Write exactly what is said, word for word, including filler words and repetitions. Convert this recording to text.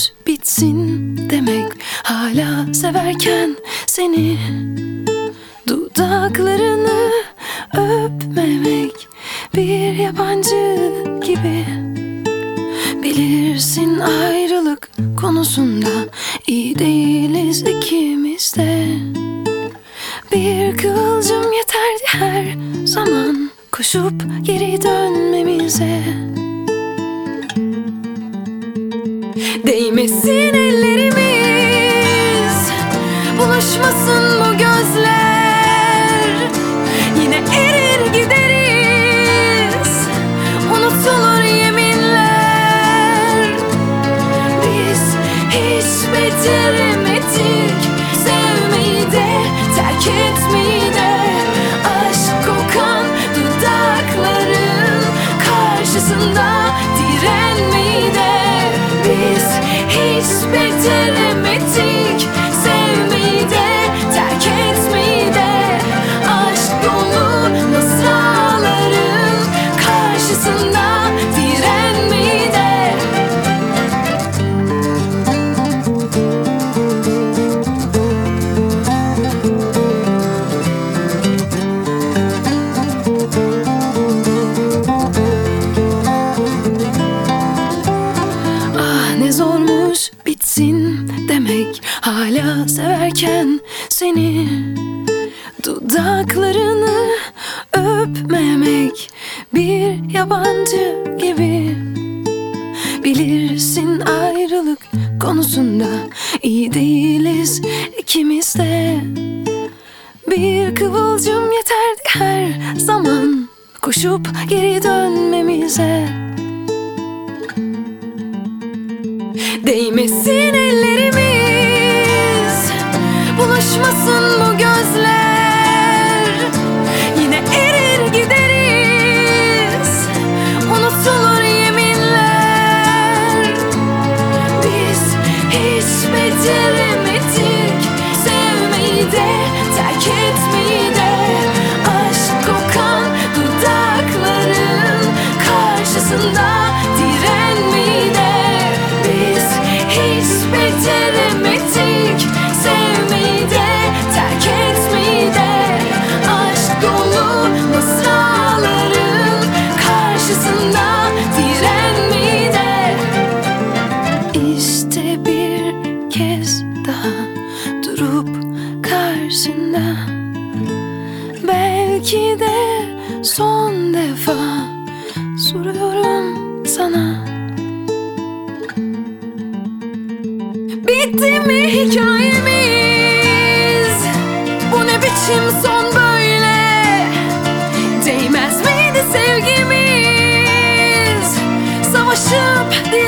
bitsin demek, hala severken seni, dudaklarını öpmemek bir yabancı gibi. Bilirsin ayrılık konusunda iyi değiliz ikimiz de. Bir kıvılcım yeterdi her zaman koşup geri dönmemize. Değmesin ellerimiz, buluşmasın bu gözler. Yine erir gideriz, unutulur yeminler. Biz hiç beceremedik sevmeyi de, terk etmeyi de. Aşk kokan dudakların karşısında direnmeyi de. Biz hiç beceremedik sevmeyi de, terk etmeyi de. Aşk dolu mısraların karşısında direnmeyi de. Ah ne zormuş bitsin demek, hala severken seni, dudaklarını öpmemek bir yabancı gibi. Bilirsin ayrılık konusunda iyi değiliz ikimiz de. Bir kıvılcım yeterdi her zaman koşup geri dönmemize. Değmesin ellerimiz, buluşmasın bu gözler. Yine erir gideriz, unutulur yeminler. Biz hiç beceremedik sevmeyi de, terk etmeyi de. Aşk kokan dudakların karşısında direnmeyi de. Biz hiç beceremedik sevmeyi de, terk etmeyi de. Aşk dolu mısraların karşısında direnmeyi de. İşte bir kez daha durup karşında, belki de son defa soruyorum sana. Bitti mi hikayemiz? Bu ne biçim son böyle? Değmez miydi sevgimiz? Savaşıp